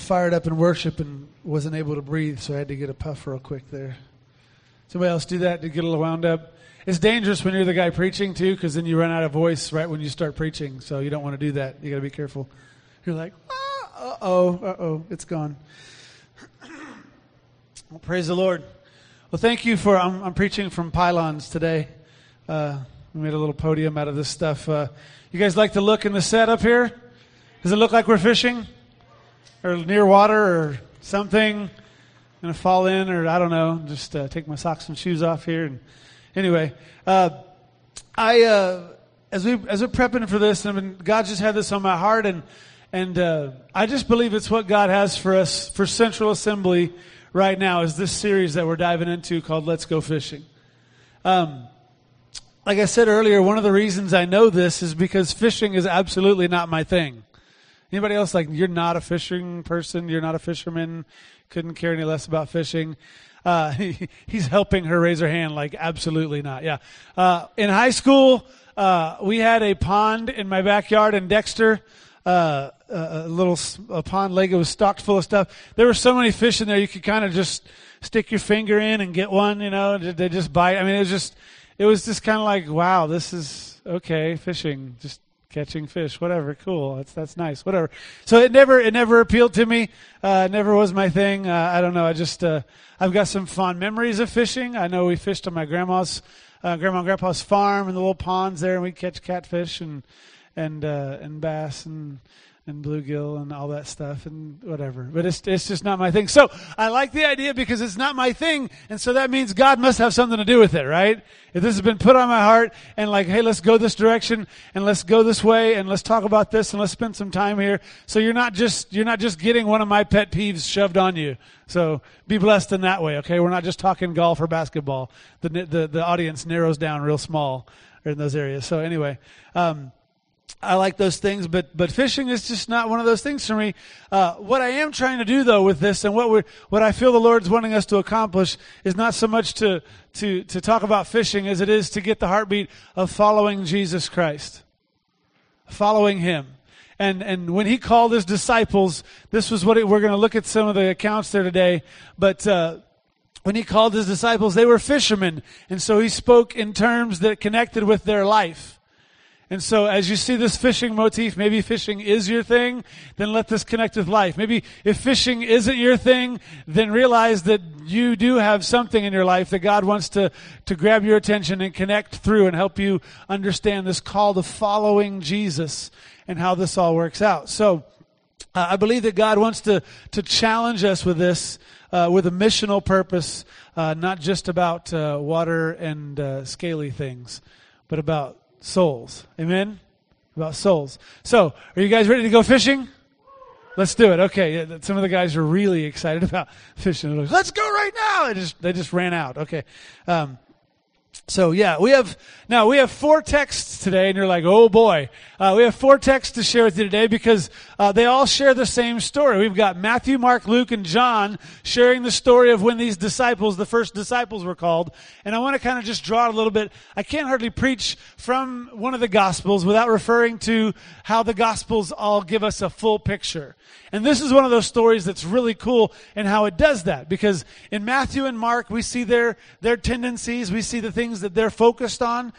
fired up in worship and wasn't able to breathe, so I had to get a puff real quick there. Somebody else do that to get a little wound up? It's dangerous when you're the guy preaching, too, because then you run out of voice right when you start preaching, so you don't want to do that. You got to be careful. You're like, it's gone. Well, praise the Lord. Well, thank you for, I'm preaching from pylons today. We made a little podium out of this stuff. You guys like to look in the set up here? Does it look like we're fishing? Or near water or something? Gonna fall in, or I don't know. Just take my socks and shoes off here. And anyway, as we're prepping for this, God just had this on my heart, and I just believe it's what God has for us for Central Assembly right now. Is this series that we're diving into called "Let's Go Fishing." Like I said earlier, one of the reasons I know this is because fishing is absolutely not my thing. Anybody else like, you're not a fishing person, you're not a fisherman, couldn't care any less about fishing? He's helping her raise her hand like, absolutely not. Yeah. In high school, we had a pond in my backyard in Dexter, a pond lake. It was stocked full of stuff. There were so many fish in there, you could kind of just stick your finger in and get one, they just bite. I mean, it was just kind of like, wow, this is okay, fishing, just catching fish, whatever, cool. That's nice, whatever. So it never appealed to me. It never was my thing. I don't know. I've got some fond memories of fishing. I know we fished on my grandma and grandpa's farm in the little ponds there, and we'd catch catfish and bass and bluegill and all that stuff and whatever. But it's just not my thing. So I like the idea because it's not my thing, and so that means God must have something to do with it, right? If this has been put on my heart and like, hey, let's go this direction and let's go this way and let's talk about this and let's spend some time here. So you're not just getting one of my pet peeves shoved on you. So be blessed in that way, okay? We're not just talking golf or basketball. The audience narrows down real small in those areas. So anyway, I like those things, but fishing is just not one of those things for me. What I am trying to do, though, with this, and what I feel the Lord's wanting us to accomplish, is not so much to talk about fishing as it is to get the heartbeat of following Jesus Christ, following Him. And when He called His disciples, this was what we're going to look at some of the accounts there today, but when He called His disciples, they were fishermen, and so He spoke in terms that connected with their life. And so as you see this fishing motif, maybe fishing is your thing, then let this connect with life. Maybe if fishing isn't your thing, then realize that you do have something in your life that God wants to grab your attention and connect through and help you understand this call to following Jesus and how this all works out. So I believe that God wants to challenge us with this, with a missional purpose, not just about water and scaly things, but about souls. Amen? About souls. So, are you guys ready to go fishing? Let's do it. Okay. Some of the guys are really excited about fishing. Like, let's go right now. They just ran out. Okay. So yeah, we have 4 texts today, and you're like, oh boy. We have 4 texts to share with you today because they all share the same story. We've got Matthew, Mark, Luke, and John sharing the story of when these disciples, the first disciples, were called. And I want to kind of just draw it a little bit. I can't hardly preach from one of the Gospels without referring to how the Gospels all give us a full picture. And this is one of those stories that's really cool in how it does that. Because in Matthew and Mark, we see their tendencies. We see the things that they're focused on.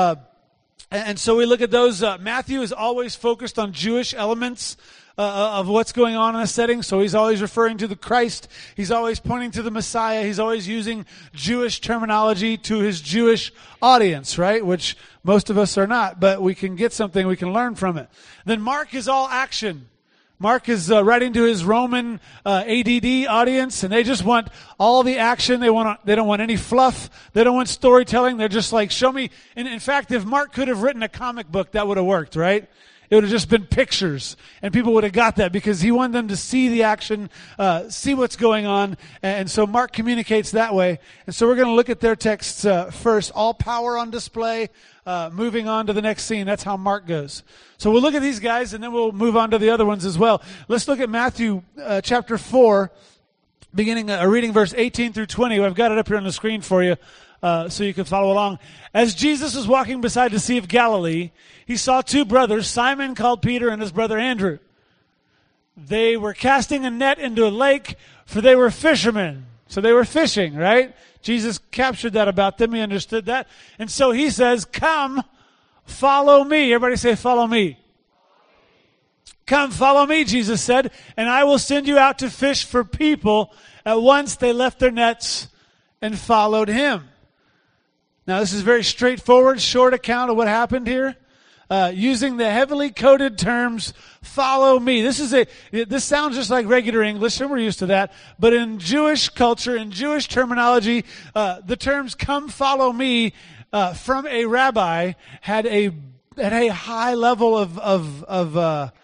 And so we look at those. Matthew is always focused on Jewish elements of what's going on in a setting. So he's always referring to the Christ. He's always pointing to the Messiah. He's always using Jewish terminology to his Jewish audience, right? Which most of us are not, but we can get something, we can learn from it. Then Mark is all action. Mark is writing to his Roman ADD audience, and they just want all the action. They don't want any fluff. They don't want storytelling. They're just like, show me. And in fact, if Mark could have written a comic book, that would have worked, right? It would have just been pictures, and people would have got that because he wanted them to see the action, see what's going on. And so Mark communicates that way. And so we're going to look at their texts first. All power on display. Moving on to the next scene. That's how Mark goes. So we'll look at these guys, and then we'll move on to the other ones as well. Let's look at Matthew chapter 4, beginning reading verse 18 through 20. I've got it up here on the screen for you so you can follow along. As Jesus was walking beside the Sea of Galilee, he saw 2 brothers, Simon called Peter and his brother Andrew. they were casting a net into a lake, for they were fishermen. So they were fishing, right? Jesus captured that about them. He understood that. And so he says, come, follow me. Everybody say, follow me. Come, follow me, Jesus said, and I will send you out to fish for people. At once they left their nets and followed him. Now, this is a very straightforward, short account of what happened here. Using the heavily coded terms, follow me. This sounds just like regular English, and we're used to that. But in Jewish culture, in Jewish terminology, the terms come follow me from a rabbi had a high level of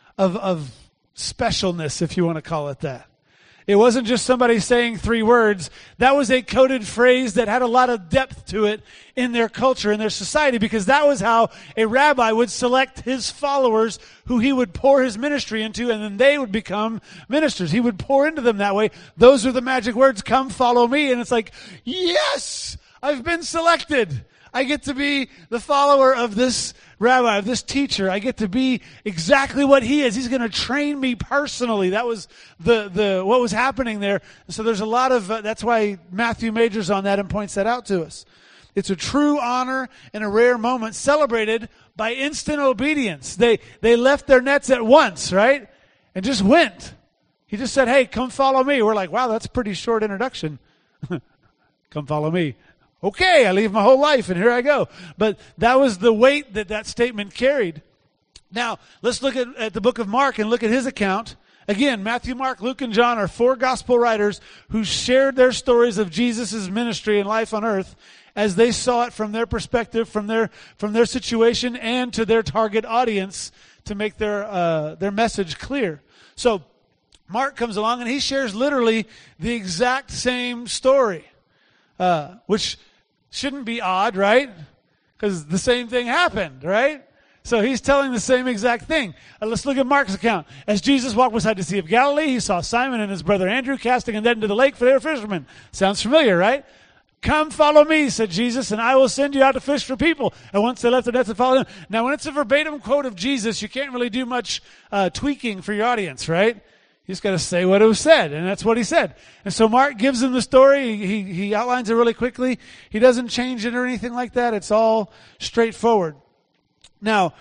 specialness, if you want to call it that. It wasn't just somebody saying 3 words. That was a coded phrase that had a lot of depth to it in their culture, in their society, because that was how a rabbi would select his followers who he would pour his ministry into, and then they would become ministers. He would pour into them that way. Those are the magic words, come follow me. And it's like, yes, I've been selected. I get to be the follower of this rabbi, of this teacher. I get to be exactly what he is. He's going to train me personally. That was the what was happening there. So there's a lot of, that's why Matthew majors on that and points that out to us. It's a true honor and a rare moment celebrated by instant obedience. They left their nets at once, right? And just went. He just said, hey, come follow me. We're like, wow, that's a pretty short introduction. Come follow me. Okay, I leave my whole life, and here I go. But that was the weight that statement carried. Now, let's look at the book of Mark and look at his account. Again, Matthew, Mark, Luke, and John are 4 gospel writers who shared their stories of Jesus' ministry and life on earth as they saw it from their perspective, from their situation, and to their target audience to make their message clear. So, Mark comes along, and he shares literally the exact same story, which shouldn't be odd, right? Because the same thing happened, right? So he's telling the same exact thing. Let's look at Mark's account. As Jesus walked beside the Sea of Galilee, he saw Simon and his brother Andrew casting a net into the lake, for they were fishermen. Sounds familiar, right? Come follow me, said Jesus, and I will send you out to fish for people. And once they left their nets and followed him. Now, when it's a verbatim quote of Jesus, you can't really do much tweaking for your audience, right? You just got to say what it was said, and that's what he said. And so Mark gives them the story. He outlines it really quickly. He doesn't change it or anything like that. It's all straightforward. Now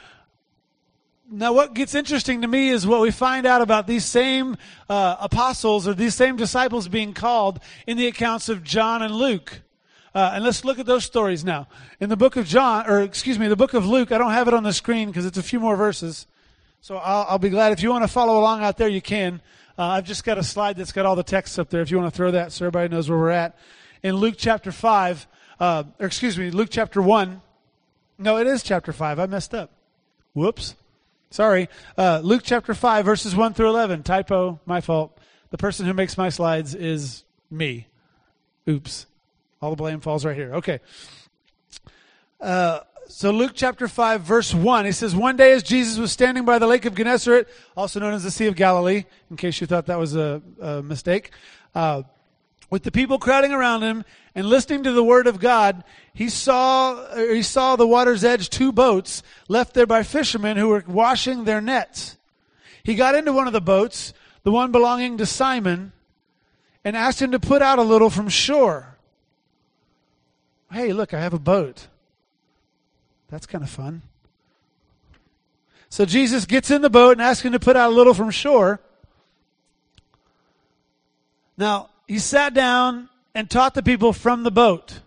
what gets interesting to me is what we find out about these same apostles or these same disciples being called in the accounts of John and Luke. And let's look at those stories now. In the book of the book of Luke, I don't have it on the screen because it's a few more verses. So I'll be glad if you want to follow along out there, you can. I've just got a slide that's got all the text up there if you want to throw that so everybody knows where we're at. In Luke chapter 5, Luke chapter 1. No, it is chapter 5. I messed up. Whoops. Sorry. Luke chapter 5, verses 1 through 11. Typo, my fault. The person who makes my slides is me. Oops. All the blame falls right here. Okay. So Luke chapter 5, verse 1, he says, one day as Jesus was standing by the lake of Gennesaret, also known as the Sea of Galilee, in case you thought that was a mistake, with the people crowding around him and listening to the word of God, he saw the water's edge 2 boats left there by fishermen who were washing their nets. He got into one of the boats, the one belonging to Simon, and asked him to put out a little from shore. Hey, look, I have a boat. That's kind of fun. So Jesus gets in the boat and asks him to put out a little from shore. Now, he sat down and taught the people from the boat.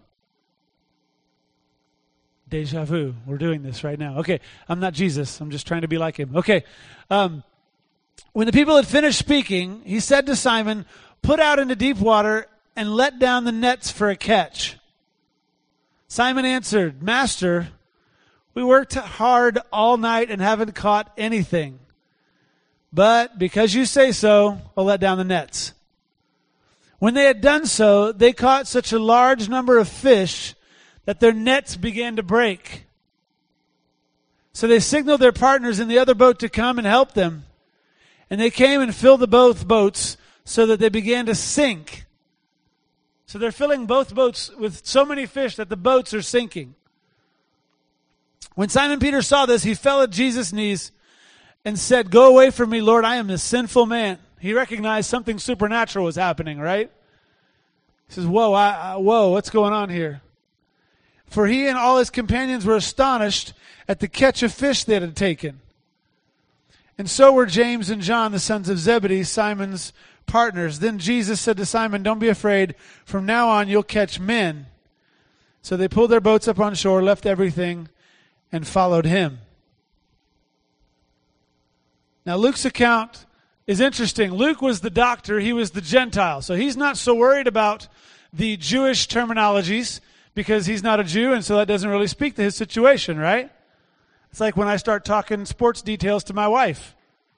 Deja vu. We're doing this right now. Okay, I'm not Jesus. I'm just trying to be like him. Okay. When the people had finished speaking, he said to Simon, put out into deep water and let down the nets for a catch. Simon answered, Master, we worked hard all night and haven't caught anything. But because you say so, I'll let down the nets. When they had done so, they caught such a large number of fish that their nets began to break. So they signaled their partners in the other boat to come and help them. And they came and filled the both boats so that they began to sink. So they're filling both boats with so many fish that the boats are sinking. When Simon Peter saw this, he fell at Jesus' knees and said, "Go away from me, Lord, I am a sinful man." He recognized something supernatural was happening, right? He says, whoa, what's going on here? For he and all his companions were astonished at the catch of fish they had taken. And so were James and John, the sons of Zebedee, Simon's partners. Then Jesus said to Simon, "Don't be afraid. From now on you'll catch men." So they pulled their boats up on shore, left everything, and followed him. Now Luke's account is interesting. Luke was the doctor. He was the Gentile. So he's not so worried about the Jewish terminologies because he's not a Jew, and so that doesn't really speak to his situation, right? It's like when I start talking sports details to my wife.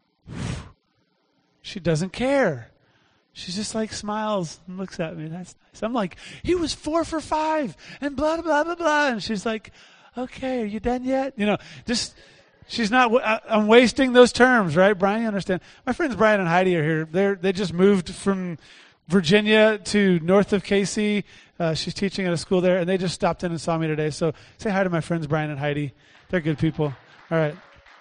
She doesn't care. She just like smiles and looks at me. That's nice. I'm like, he was 4 for 5 and blah, blah, blah, blah. And she's like, okay, are you done yet? You know, just, she's not, I'm wasting those terms, right? Brian, you understand? My friends Brian and Heidi are here. They just moved from Virginia to north of KC. She's teaching at a school there, and they just stopped in and saw me today. So say hi to my friends Brian and Heidi. They're good people. All right.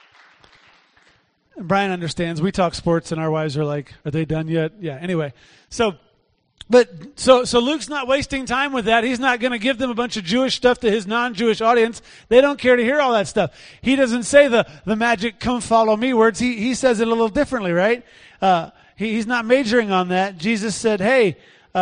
Brian understands. We talk sports, and our wives are like, "Are they done yet?" Yeah. Anyway, so Luke's not wasting time with that. He's not going to give them a bunch of Jewish stuff to his non-Jewish audience. They don't care to hear all that stuff. He doesn't say the magic "come follow me" words. He says it a little differently, right? He's not majoring on that. Jesus said, "Hey,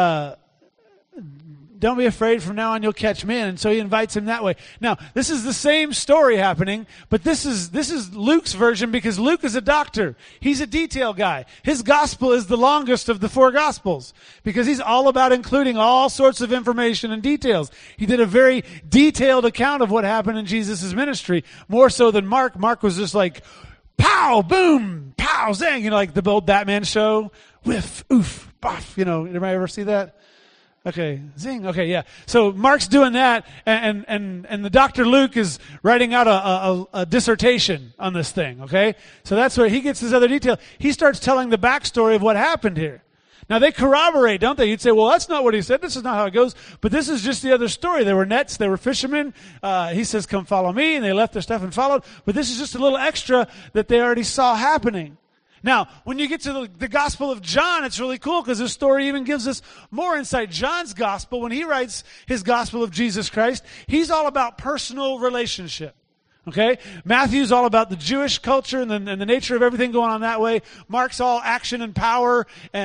don't be afraid. From now on, you'll catch men." And so he invites him that way. Now, this is the same story happening, but this is Luke's version because Luke is a doctor. He's a detail guy. His gospel is the longest of the 4 gospels because he's all about including all sorts of information and details. He did a very detailed account of what happened in Jesus' ministry, more so than Mark. Mark was just like, pow, boom, pow, zang, like the old Batman show, whiff, oof, boff, anybody ever see that? Okay, zing. Okay, yeah. So Mark's doing that, and the Dr. Luke is writing out a dissertation on this thing, okay? So that's where he gets his other detail. He starts telling the backstory of what happened here. Now, they corroborate, don't they? You'd say, well, that's not what he said. This is not how it goes. But this is just the other story. There were nets. There were fishermen. He says, "Come follow me," and they left their stuff and followed. But this is just a little extra that they already saw happening. Now, when you get to the Gospel of John, it's really cool because this story even gives us more insight. John's Gospel, when he writes his Gospel of Jesus Christ, he's all about personal relationship. Okay? Matthew's all about the Jewish culture and the nature of everything going on that way. Mark's all action and power.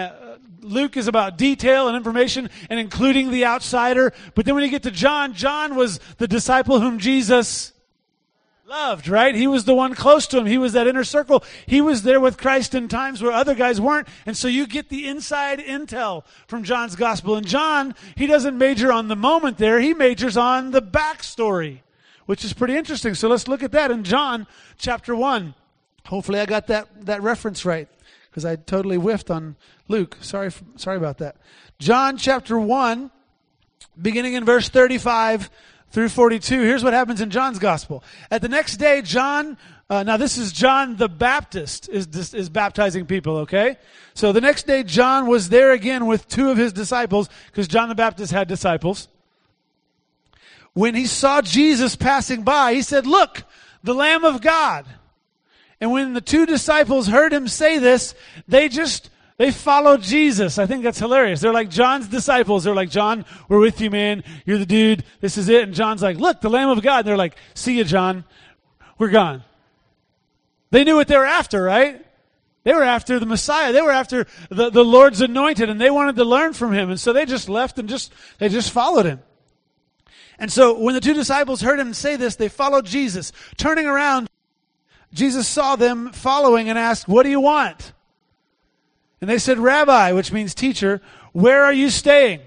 Luke is about detail and information and including the outsider. But then when you get to John, John was the disciple whom Jesus loved, right? He was the one close to him. He was that inner circle. He was there with Christ in times where other guys weren't. And so you get the inside intel from John's gospel. And John, he doesn't major on the moment there. He majors on the backstory, which is pretty interesting. So let's look at that in John chapter 1. Hopefully I got that reference right because I totally whiffed on Luke. Sorry about that. John chapter 1, beginning in verse 35 through 42. Here's what happens in John's gospel. At the next day, John, now this is John the Baptist is baptizing people, okay? So the next day, John was there again with 2 of his disciples because John the Baptist had disciples. When he saw Jesus passing by, he said, "Look, the Lamb of God." And when the 2 disciples heard him say this, they followed Jesus. I think that's hilarious. They're like John's disciples. They're like, "John, we're with you, man. You're the dude. This is it." And John's like, "Look, the Lamb of God." And they're like, "See you, John. We're gone." They knew what they were after, right? They were after the Messiah. They were after the Lord's anointed, and they wanted to learn from him. And so they just left and they just followed him. And so when the 2 disciples heard him say this, they followed Jesus. Turning around, Jesus saw them following and asked, "What do you want?" And they said, "Rabbi," which means teacher, "where are you staying?"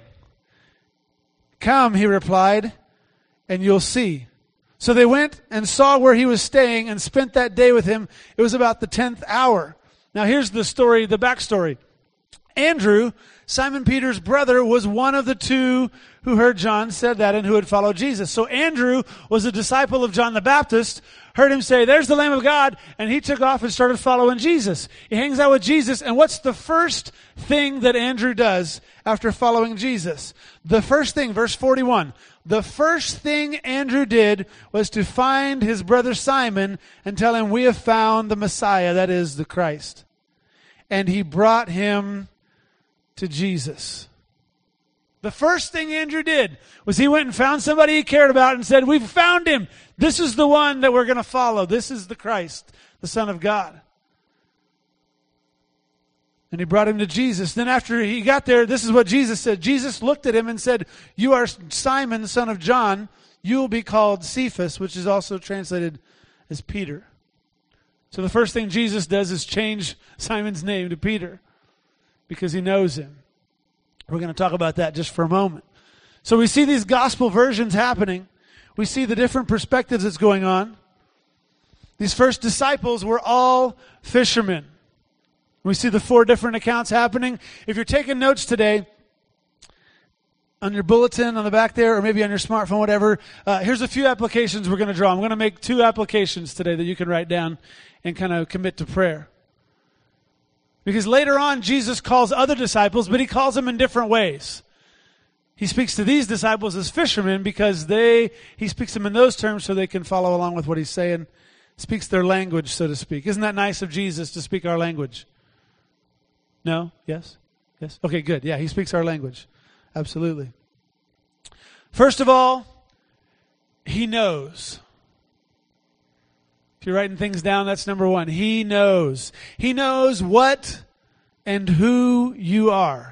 "Come," he replied, "and you'll see." So they went and saw where he was staying and spent that day with him. It was about the 10th hour. Now here's the story, the backstory. Andrew, Simon Peter's brother, was one of the 2 who heard John said that and who had followed Jesus. So Andrew was a disciple of John the Baptist, heard him say, there's the Lamb of God, and he took off and started following Jesus. He hangs out with Jesus, and what's the first thing that Andrew does after following Jesus? The first thing, verse 41, the first thing Andrew did was to find his brother Simon and tell him, we have found the Messiah, that is the Christ. And he brought him to Jesus. The first thing Andrew did was he went and found somebody he cared about and said, we've found him. This is the one that we're going to follow. This is the Christ, the Son of God. And he brought him to Jesus. Then after he got there, this is what Jesus said. Jesus looked at him and said, you are Simon, son of John. You will be called Cephas, which is also translated as Peter. So the first thing Jesus does is change Simon's name to Peter because he knows him. We're going to talk about that just for a moment. So we see these gospel versions happening. We see the different perspectives that's going on. These first disciples were all fishermen. We see the 4 different accounts happening. If you're taking notes today, on your bulletin on the back there, or maybe on your smartphone, whatever, here's a few applications we're going to draw. I'm going to make 2 applications today that you can write down and kind of commit to prayer. Because later on, Jesus calls other disciples, but he calls them in different ways. He speaks to these disciples as fishermen because he speaks them in those terms so they can follow along with what he's saying. Speaks their language, so to speak. Isn't that nice of Jesus to speak our language? No? Yes? Yes? Okay, good. Yeah, he speaks our language. Absolutely. First of all, he knows. If you're writing things down, that's number 1. He knows. He knows what and who you are.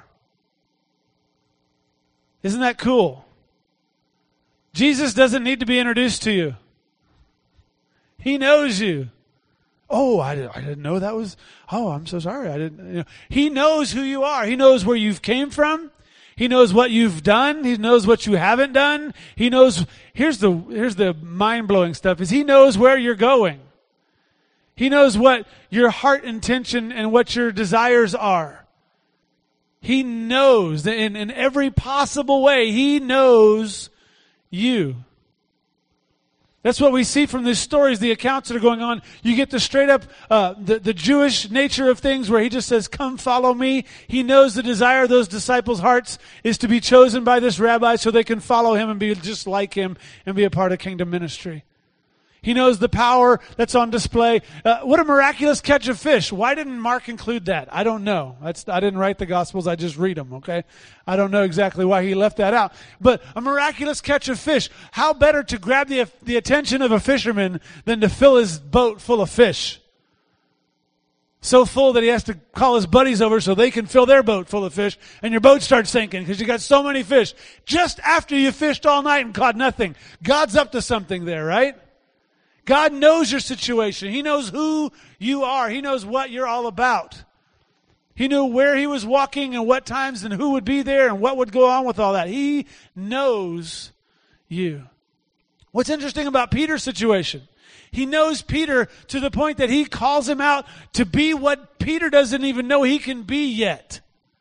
Isn't that cool? Jesus doesn't need to be introduced to you. He knows you. Oh, I didn't know that was. Oh, I'm so sorry. I didn't. You know. He knows who you are. He knows where you've came from. He knows what you've done. He knows what you haven't done. He knows. Here's the mind-blowing stuff. Is he knows where you're going. He knows what your heart intention and what your desires are. He knows in every possible way. He knows you. That's what we see from these stories, the accounts that are going on. You get the straight up, the Jewish nature of things where he just says, come follow me. He knows the desire of those disciples' hearts is to be chosen by this rabbi so they can follow him and be just like him and be a part of kingdom ministry. He knows the power that's on display. What a miraculous catch of fish. Why didn't Mark include that? I don't know. I didn't write the Gospels. I just read them, okay? I don't know exactly why he left that out. But a miraculous catch of fish. How better to grab the attention of a fisherman than to fill his boat full of fish? So full that he has to call his buddies over so they can fill their boat full of fish, and your boat starts sinking because you got so many fish. Just after you fished all night and caught nothing. God's up to something there, right? God knows your situation. He knows who you are. He knows what you're all about. He knew where he was walking and what times and who would be there and what would go on with all that. He knows you. What's interesting about Peter's situation? He knows Peter to the point that he calls him out to be what Peter doesn't even know he can be yet.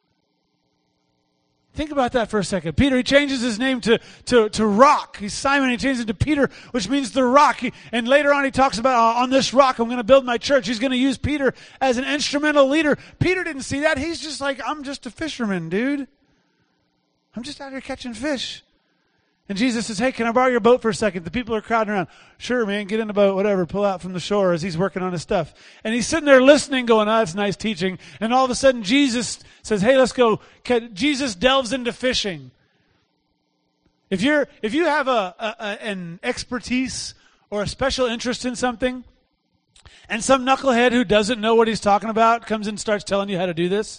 Think about that for a second. Peter, he changes his name to Rock. He's Simon. He changes it to Peter, which means the rock. And later on he talks about, on this rock I'm going to build my church. He's going to use Peter as an instrumental leader. Peter didn't see that. He's just like, I'm just a fisherman, dude. I'm just out here catching fish. And Jesus says, hey, can I borrow your boat for a second? The people are crowding around. Sure, man, get in the boat, whatever, pull out from the shore as he's working on his stuff. And he's sitting there listening, going, oh, that's nice teaching. And all of a sudden, Jesus says, hey, let's go. Jesus delves into fishing. If you have an expertise or a special interest in something, and some knucklehead who doesn't know what he's talking about comes in and starts telling you how to do this,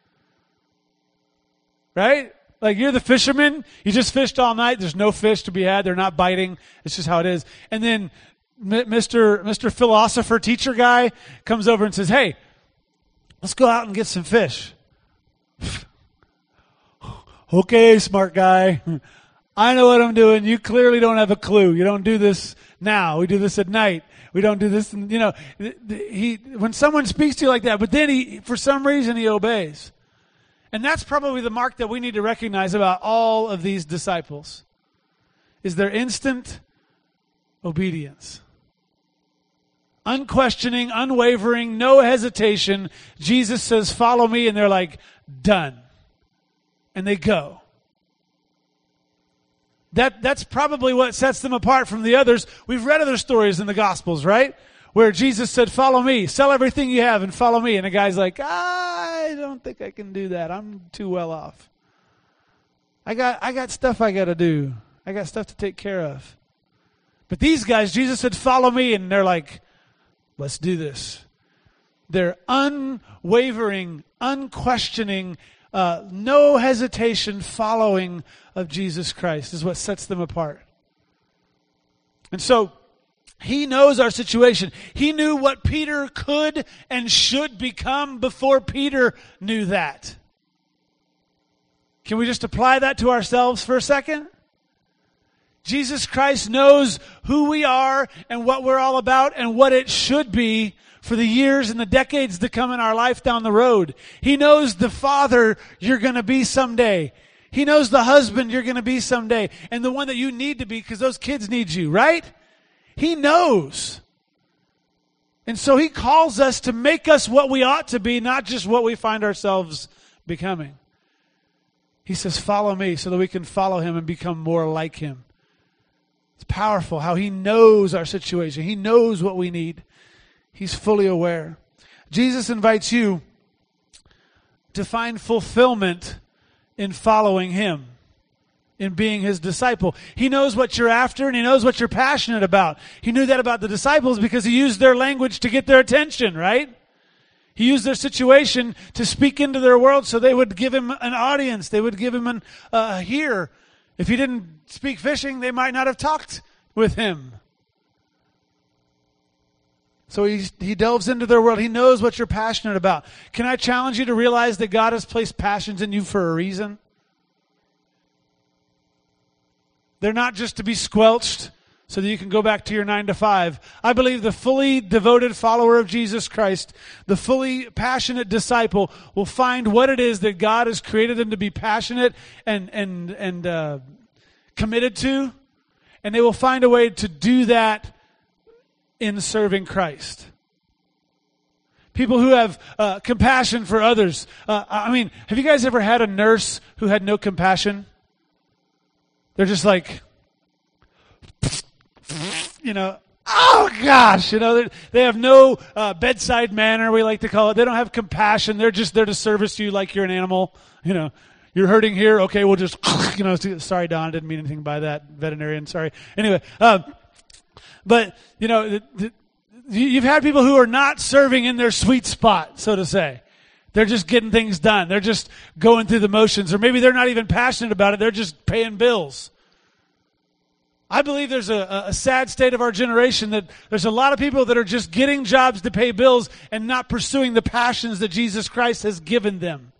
right? Like, you're the fisherman, you just fished all night, there's no fish to be had, they're not biting, it's just how it is. And then Mr. Philosopher teacher guy comes over and says, hey, let's go out and get some fish. Okay, smart guy, I know what I'm doing, you clearly don't have a clue. You don't do this now, we do this at night. We don't do this, when someone speaks to you like that, but then for some reason he obeys. And that's probably the mark that we need to recognize about all of these disciples, is their instant obedience. unquestioning, unwavering, no hesitation. Jesus says, follow me, and they're like, done. And they go. That's probably what sets them apart from the others. We've read other stories in the Gospels, right? Where Jesus said, follow me, sell everything you have and follow me. And the guy's like, I don't think I can do that. I'm too well off. I got stuff I got to do. I got stuff to take care of. But these guys, Jesus said, follow me. And they're like, let's do this. They're unwavering, unquestioning, no hesitation following of Jesus Christ is what sets them apart. And so he knows our situation. He knew what Peter could and should become before Peter knew that. Can we just apply that to ourselves for a second? Jesus Christ knows who we are and what we're all about and what it should be for the years and the decades to come in our life down the road. He knows the father you're going to be someday. He knows the husband you're going to be someday and the one that you need to be because those kids need you, right? He knows. And so he calls us to make us what we ought to be, not just what we find ourselves becoming. He says, follow me so that we can follow him and become more like him. It's powerful how he knows our situation. He knows what we need. He's fully aware. Jesus invites you to find fulfillment in following him, in being his disciple. He knows what you're after and he knows what you're passionate about. He knew that about the disciples because he used their language to get their attention, right? He used their situation to speak into their world so they would give him an audience. They would give him a hear. If he didn't speak fishing, they might not have talked with him. So he delves into their world. He knows what you're passionate about. Can I challenge you to realize that God has placed passions in you for a reason? They're not just to be squelched so that you can go back to your 9 to 5. I believe the fully devoted follower of Jesus Christ, the fully passionate disciple, will find what it is that God has created them to be passionate and committed to, and they will find a way to do that in serving Christ. People who have compassion for others. Have you guys ever had a nurse who had no compassion? They're just like, oh gosh, they have no bedside manner, we like to call it. They don't have compassion. They're just there to service you like you're an animal. You're hurting here. Okay, we'll just, sorry, Don, I didn't mean anything by that, veterinarian, sorry. Anyway, but, you've had people who are not serving in their sweet spot, so to say. They're just getting things done. They're just going through the motions. Or maybe they're not even passionate about it. They're just paying bills. I believe there's a sad state of our generation that there's a lot of people that are just getting jobs to pay bills and not pursuing the passions that Jesus Christ has given them.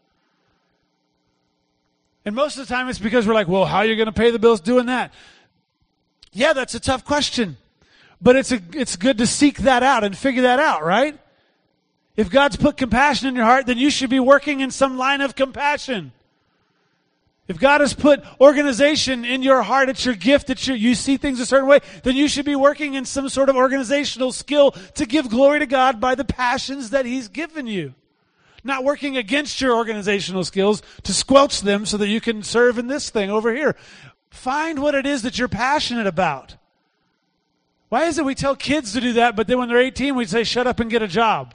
And most of the time it's because we're like, well, how are you going to pay the bills doing that? Yeah, that's a tough question. But it's good to seek that out and figure that out, right? If God's put compassion in your heart, then you should be working in some line of compassion. If God has put organization in your heart, it's your gift, you see things a certain way, then you should be working in some sort of organizational skill to give glory to God by the passions that he's given you. Not working against your organizational skills to squelch them so that you can serve in this thing over here. Find what it is that you're passionate about. Why is it we tell kids to do that, but then when they're 18, we say, shut up and get a job?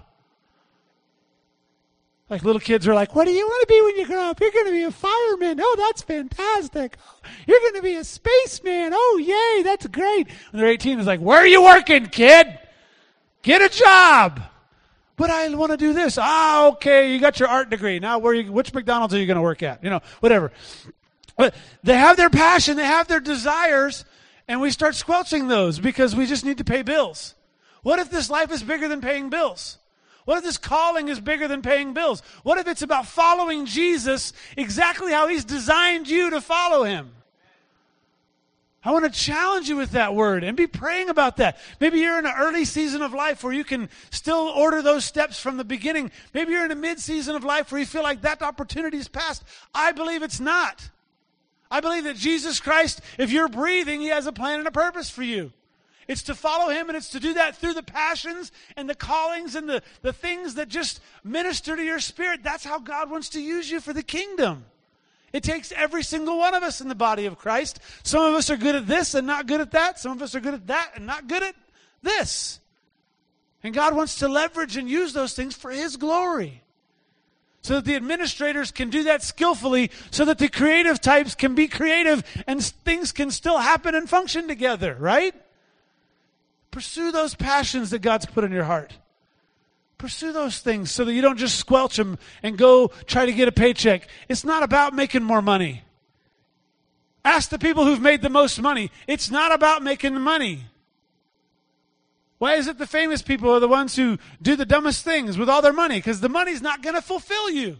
Like little kids are like, what do you want to be when you grow up? You're going to be a fireman. Oh, that's fantastic. You're going to be a spaceman. Oh, yay, that's great. When they're 18, it's like, where are you working, kid? Get a job. But I want to do this. Okay, you got your art degree. Now, which McDonald's are you going to work at? Whatever. But they have their passion, they have their desires, and we start squelching those because we just need to pay bills. What if this life is bigger than paying bills? What if this calling is bigger than paying bills? What if it's about following Jesus exactly how he's designed you to follow him? I want to challenge you with that word and be praying about that. Maybe you're in an early season of life where you can still order those steps from the beginning. Maybe you're in a mid-season of life where you feel like that opportunity is past. I believe it's not. I believe that Jesus Christ, if you're breathing, he has a plan and a purpose for you. It's to follow him, and it's to do that through the passions and the callings and the things that just minister to your spirit. That's how God wants to use you for the kingdom. It takes every single one of us in the body of Christ. Some of us are good at this and not good at that. Some of us are good at that and not good at this. And God wants to leverage and use those things for his glory. So that the administrators can do that skillfully, so that the creative types can be creative and things can still happen and function together, right? Pursue those passions that God's put in your heart. Pursue those things so that you don't just squelch them and go try to get a paycheck. It's not about making more money. Ask the people who've made the most money. It's not about making the money. Why is it the famous people are the ones who do the dumbest things with all their money? Because the money's not going to fulfill you.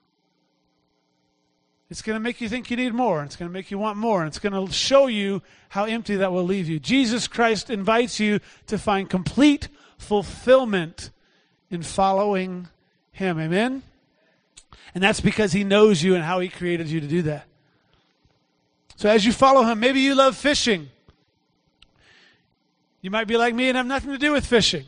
It's going to make you think you need more. It's going to make you want more. And it's going to show you how empty that will leave you. Jesus Christ invites you to find complete fulfillment in following him. Amen? And that's because he knows you and how he created you to do that. So as you follow him, maybe you love fishing. You might be like me and have nothing to do with fishing.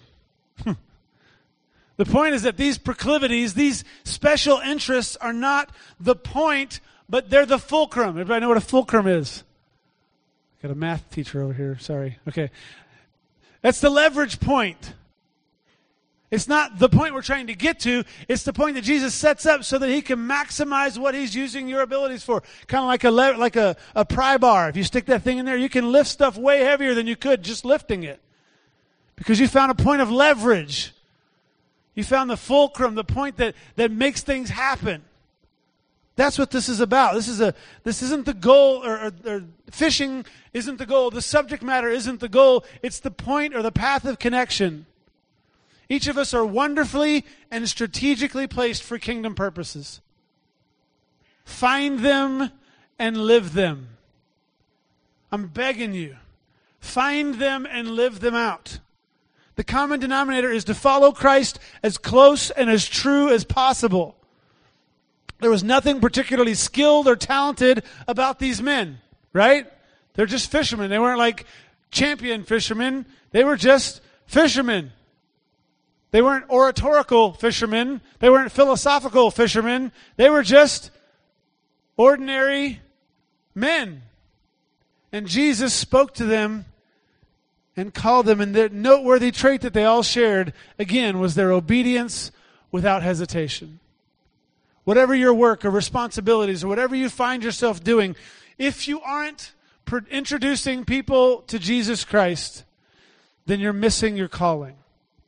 The point is that these proclivities, these special interests are not the point, but they're the fulcrum. Everybody know what a fulcrum is? Got a math teacher over here. Sorry. Okay. That's the leverage point. It's not the point we're trying to get to. It's the point that Jesus sets up so that he can maximize what he's using your abilities for. Kind of like a pry bar. If you stick that thing in there, you can lift stuff way heavier than you could just lifting it. Because you found a point of leverage. You found the fulcrum, the point that makes things happen. That's what this is about. This isn't the goal, or fishing isn't the goal. The subject matter isn't the goal. It's the point or the path of connection. Each of us are wonderfully and strategically placed for kingdom purposes. Find them and live them. I'm begging you. Find them and live them out. The common denominator is to follow Christ as close and as true as possible. There was nothing particularly skilled or talented about these men, right? They're just fishermen. They weren't like champion fishermen. They were just fishermen. They weren't oratorical fishermen. They weren't philosophical fishermen. They were just ordinary men. And Jesus spoke to them and called them. And the noteworthy trait that they all shared, again, was their obedience without hesitation. Whatever your work or responsibilities or whatever you find yourself doing, if you aren't introducing people to Jesus Christ, then you're missing your calling.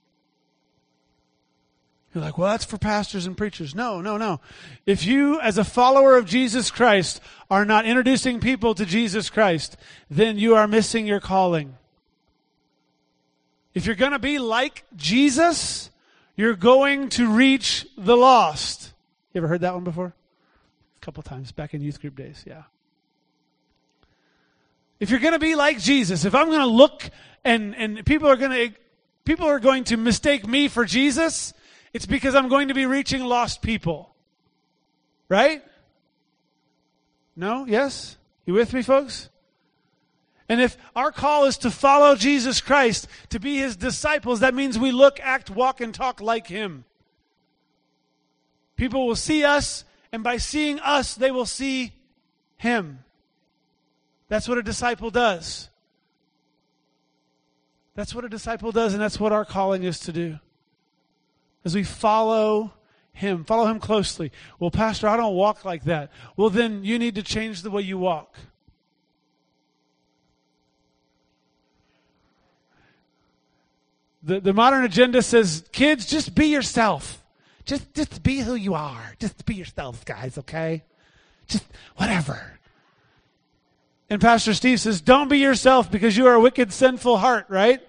You're like, well, that's for pastors and preachers. No. If you, as a follower of Jesus Christ, are not introducing people to Jesus Christ, then you are missing your calling. If you're going to be like Jesus, you're going to reach the lost. You ever heard that one before? A couple times back in youth group days, yeah. If you're going to be like Jesus, if I'm going to look and people are going to mistake me for Jesus, it's because I'm going to be reaching lost people. Right? No? Yes? You with me, folks? And if our call is to follow Jesus Christ, to be his disciples, that means we look, act, walk, and talk like him. People will see us, and by seeing us, they will see him. That's what a disciple does. That's what a disciple does, and that's what our calling is to do. As we follow him closely. Well, Pastor, I don't walk like that. Well, then you need to change the way you walk. The modern agenda says, kids, just be yourself. Just be who you are. Just be yourself, guys, okay? Just whatever. And Pastor Steve says, don't be yourself because you are a wicked, sinful heart, right?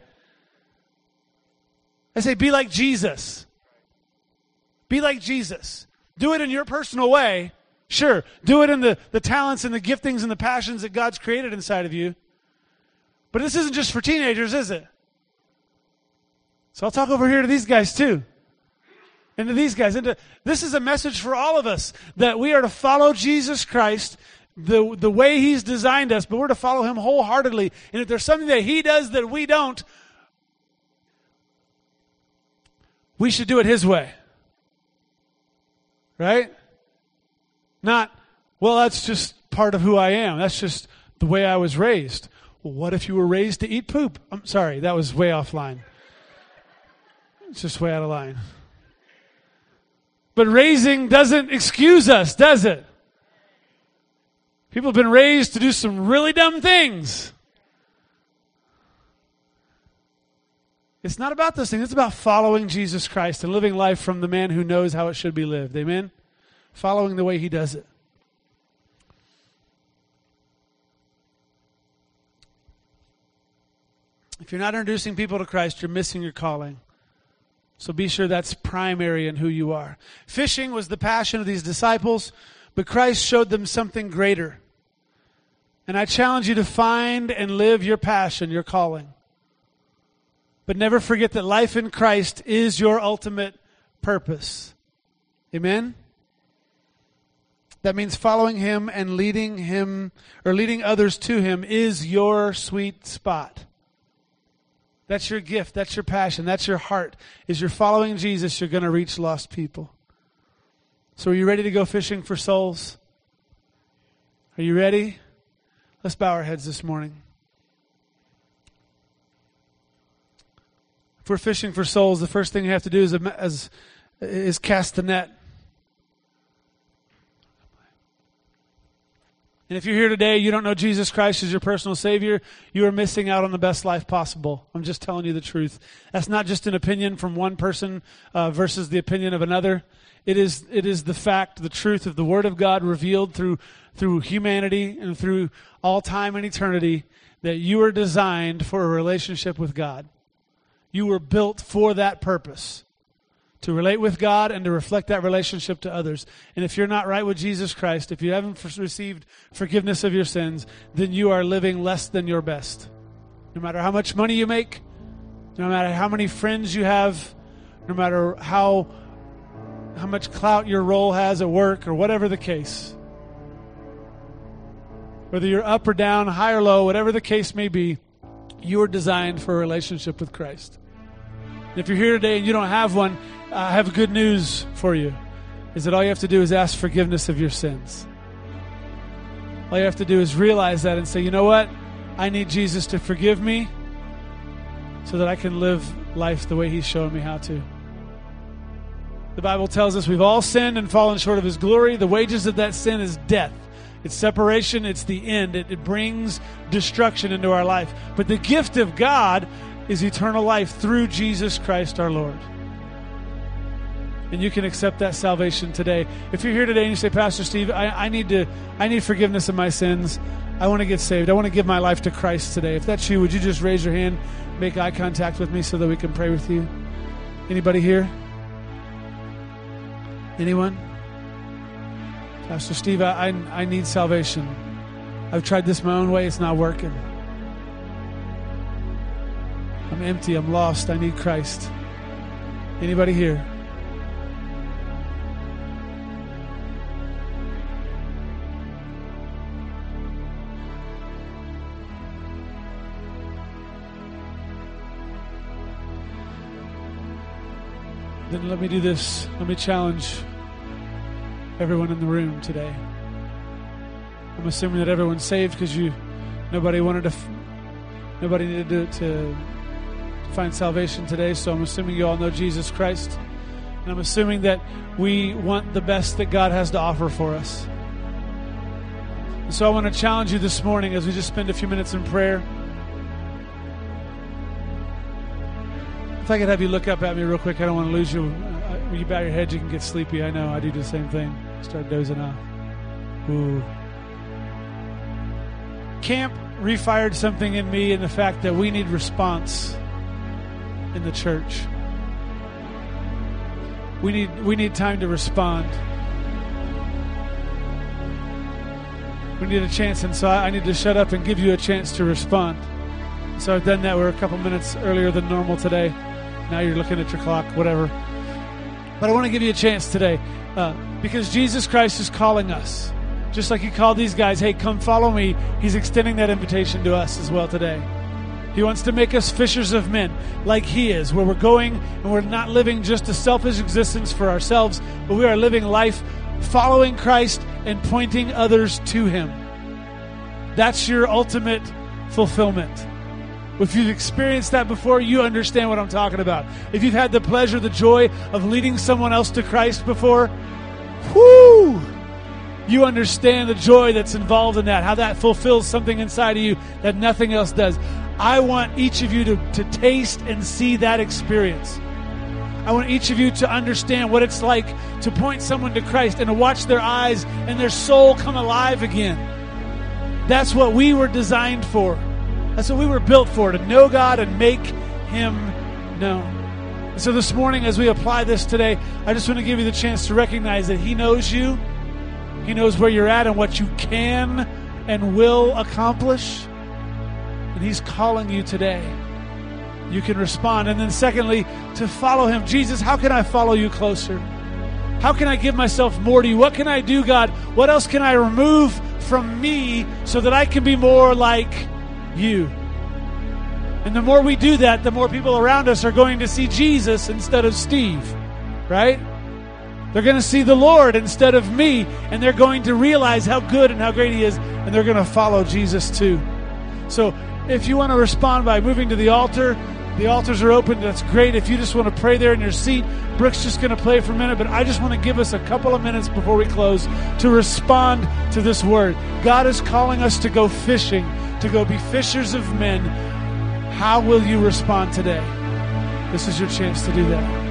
I say, be like Jesus. Be like Jesus. Do it in your personal way. Sure, do it in the talents and the giftings and the passions that God's created inside of you. But this isn't just for teenagers, is it? So I'll talk over here to these guys too. And to these guys. This is a message for all of us that we are to follow Jesus Christ the way He's designed us, but we're to follow Him wholeheartedly. And if there's something that He does that we don't, we should do it His way. Right? Not, well, that's just part of who I am. That's just the way I was raised. Well, what if you were raised to eat poop? I'm sorry, that was way off line. It's just way out of line. But raising doesn't excuse us, does it? People have been raised to do some really dumb things. It's not about those things. It's about following Jesus Christ and living life from the man who knows how it should be lived. Amen? Following the way He does it. If you're not introducing people to Christ, you're missing your calling. So be sure that's primary in who you are. Fishing was the passion of these disciples, but Christ showed them something greater. And I challenge you to find and live your passion, your calling. But never forget that life in Christ is your ultimate purpose. Amen? That means following Him and leading others to Him is your sweet spot. That's your gift. That's your passion. That's your heart. As you're following Jesus, you're going to reach lost people. So are you ready to go fishing for souls? Are you ready? Let's bow our heads this morning. If we're fishing for souls, the first thing you have to do is cast the net. And if you're here today, you don't know Jesus Christ as your personal Savior, you are missing out on the best life possible. I'm just telling you the truth. That's not just an opinion from one person versus the opinion of another. It is the fact, the truth of the Word of God revealed through humanity and through all time and eternity that you are designed for a relationship with God. You were built for that purpose. To relate with God and to reflect that relationship to others. And if you're not right with Jesus Christ, if you haven't received forgiveness of your sins, then you are living less than your best. No matter how much money you make, no matter how many friends you have, no matter how much clout your role has at work or whatever the case. Whether you're up or down, high or low, whatever the case may be, you are designed for a relationship with Christ. And if you're here today and you don't have one, I have good news for you, is that all you have to do is ask forgiveness of your sins. All you have to do is realize that and say, you know what? I need Jesus to forgive me so that I can live life the way He's showing me how to. The Bible tells us we've all sinned and fallen short of His glory. The wages of that sin is death. It's separation. It's the end. It brings destruction into our life. But the gift of God is eternal life through Jesus Christ our Lord. And you can accept that salvation today. If you're here today and you say, Pastor Steve, I need forgiveness of my sins. I want to get saved. I want to give my life to Christ today. If that's you, would you just raise your hand, make eye contact with me so that we can pray with you? Anybody here? Anyone? Pastor Steve, I need salvation. I've tried this my own way. It's not working. I'm empty. I'm lost. I need Christ. Anybody here? Then let me do this. Let me challenge everyone in the room today. I'm assuming that everyone's saved because nobody needed to find salvation today. So I'm assuming you all know Jesus Christ, and I'm assuming that we want the best that God has to offer for us. And so I want to challenge you this morning as we just spend a few minutes in prayer. If I could have you look up at me real quick, I don't want to lose you. When you bow your head, you can get sleepy. I know, I do the same thing. Start dozing off. Ooh. Camp refired something in me in the fact that we need response in the church. We need time to respond. We need a chance, and so I need to shut up and give you a chance to respond. So I've done that. We're a couple minutes earlier than normal today. Now you're looking at your clock, whatever. But I want to give you a chance today because Jesus Christ is calling us. Just like he called these guys, hey, come follow me. He's extending that invitation to us as well today. He wants to make us fishers of men like he is, where we're going and we're not living just a selfish existence for ourselves, but we are living life following Christ and pointing others to him. That's your ultimate fulfillment. If you've experienced that before, you understand what I'm talking about. If you've had the pleasure, the joy of leading someone else to Christ before, whoo! You understand the joy that's involved in that, how that fulfills something inside of you that nothing else does. I want each of you to taste and see that experience. I want each of you to understand what it's like to point someone to Christ and to watch their eyes and their soul come alive again. That's what we were designed for. That's what we were built for, to know God and make him known. And so this morning, as we apply this today, I just want to give you the chance to recognize that he knows you. He knows where you're at and what you can and will accomplish. And he's calling you today. You can respond. And then secondly, to follow him. Jesus, how can I follow you closer? How can I give myself more to you? What can I do, God? What else can I remove from me so that I can be more like you? And the more we do that, the more people around us are going to see Jesus instead of Steve, right? They're going to see the Lord instead of me, and they're going to realize how good and how great he is, and they're going to follow Jesus too. So if you want to respond by moving to the altar, the altars are open. That's great. If you just want to pray there in your seat, Brooke's just going to play for a minute, but I just want to give us a couple of minutes before we close to respond to this word. God is calling us to go fishing, to go be fishers of men. How will you respond today? This is your chance to do that.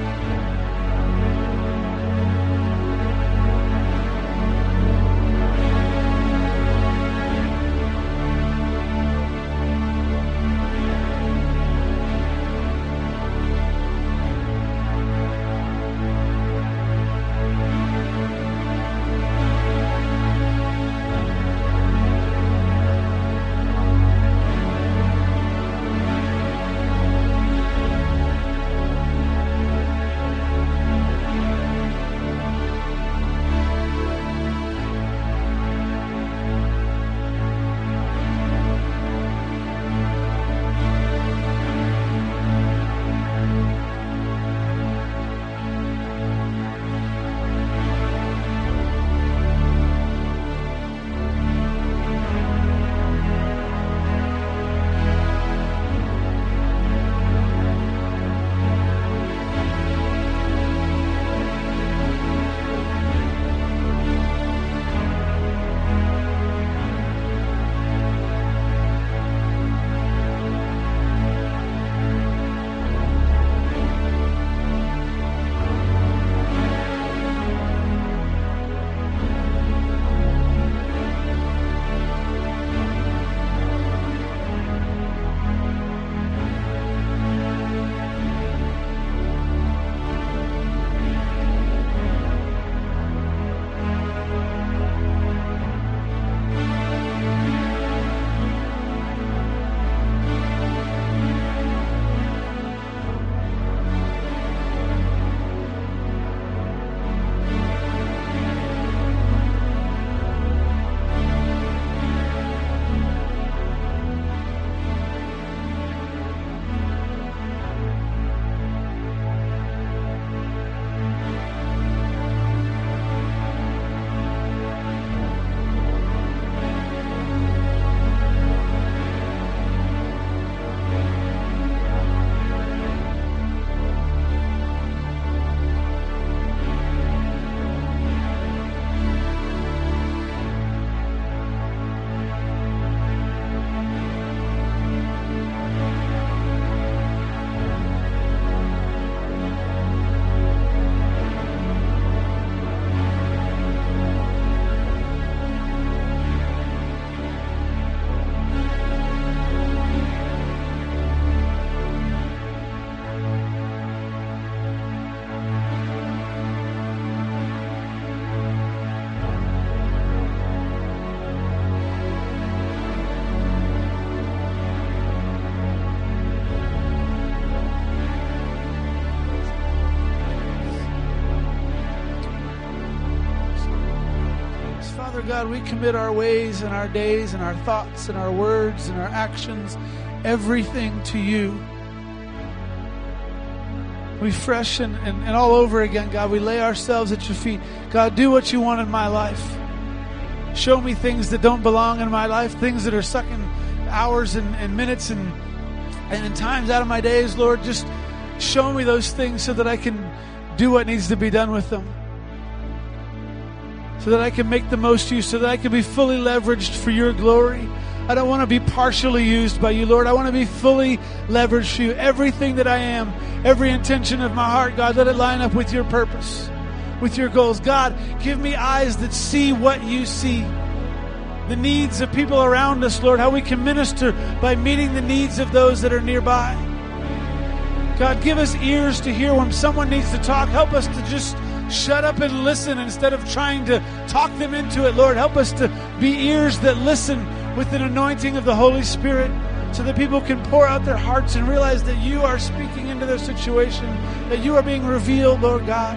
Father God, we commit our ways and our days and our thoughts and our words and our actions, everything to you. We fresh and all over again, God, we lay ourselves at your feet. God, do what you want in my life. Show me things that don't belong in my life, things that are sucking hours and minutes and times out of my days, Lord. Just show me those things so that I can do what needs to be done with them. So that I can make the most use, so that I can be fully leveraged for your glory. I don't want to be partially used by you, Lord. I want to be fully leveraged for you. Everything that I am, every intention of my heart, God, let it line up with your purpose, with your goals. God, give me eyes that see what you see. The needs of people around us, Lord, how we can minister by meeting the needs of those that are nearby. God, give us ears to hear when someone needs to talk. Help us to just shut up and listen instead of trying to talk them into it, Lord. Help us to be ears that listen with an anointing of the Holy Spirit so that people can pour out their hearts and realize that you are speaking into their situation, that you are being revealed, Lord God.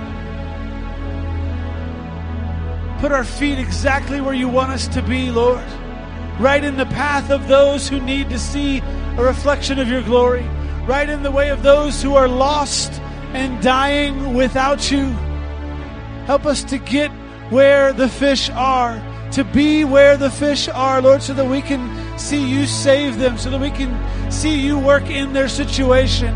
Put our feet exactly where you want us to be, Lord. Right in the path of those who need to see a reflection of your glory. Right in the way of those who are lost and dying without you. Help us to get where the fish are, to be where the fish are, Lord, so that we can see you save them, so that we can see you work in their situation.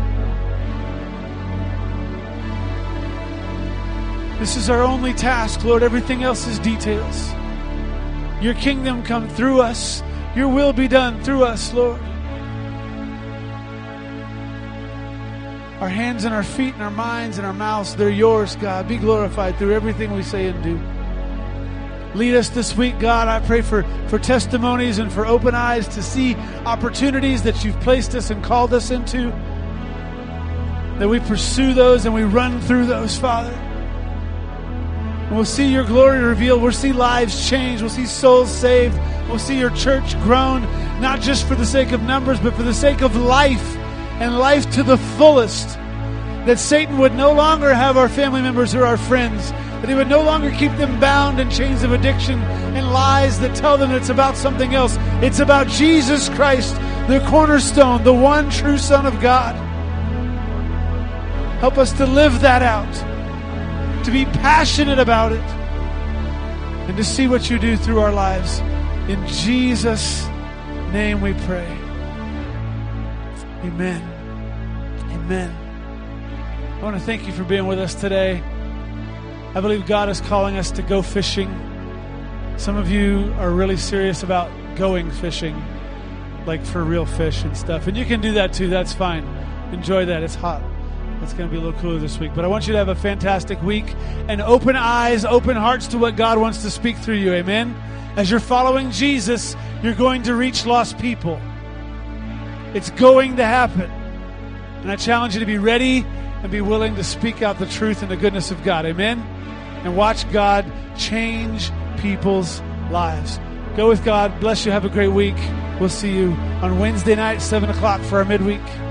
This is our only task, Lord. Everything else is details. Your kingdom come through us. Your will be done through us, Lord. Our hands and our feet and our minds and our mouths, they're yours, God. Be glorified through everything we say and do. Lead us this week, God. I pray for testimonies and for open eyes to see opportunities that you've placed us and called us into. That we pursue those and we run through those, Father. And we'll see your glory revealed. We'll see lives changed. We'll see souls saved. We'll see your church grown, not just for the sake of numbers, but for the sake of life. And life to the fullest. That Satan would no longer have our family members or our friends. That he would no longer keep them bound in chains of addiction and lies that tell them it's about something else. It's about Jesus Christ, the cornerstone, the one true Son of God. Help us to live that out. To be passionate about it. And to see what you do through our lives. In Jesus' name we pray. Amen. Amen. I want to thank you for being with us today. I believe God is calling us to go fishing. Some of you are really serious about going fishing, like for real fish and stuff. And you can do that too. That's fine. Enjoy that. It's hot. It's going to be a little cooler this week. But I want you to have a fantastic week and open eyes, open hearts to what God wants to speak through you. Amen. As you're following Jesus, you're going to reach lost people. It's going to happen. And I challenge you to be ready and be willing to speak out the truth and the goodness of God. Amen? And watch God change people's lives. Go with God. Bless you. Have a great week. We'll see you on Wednesday night, 7 o'clock for our midweek.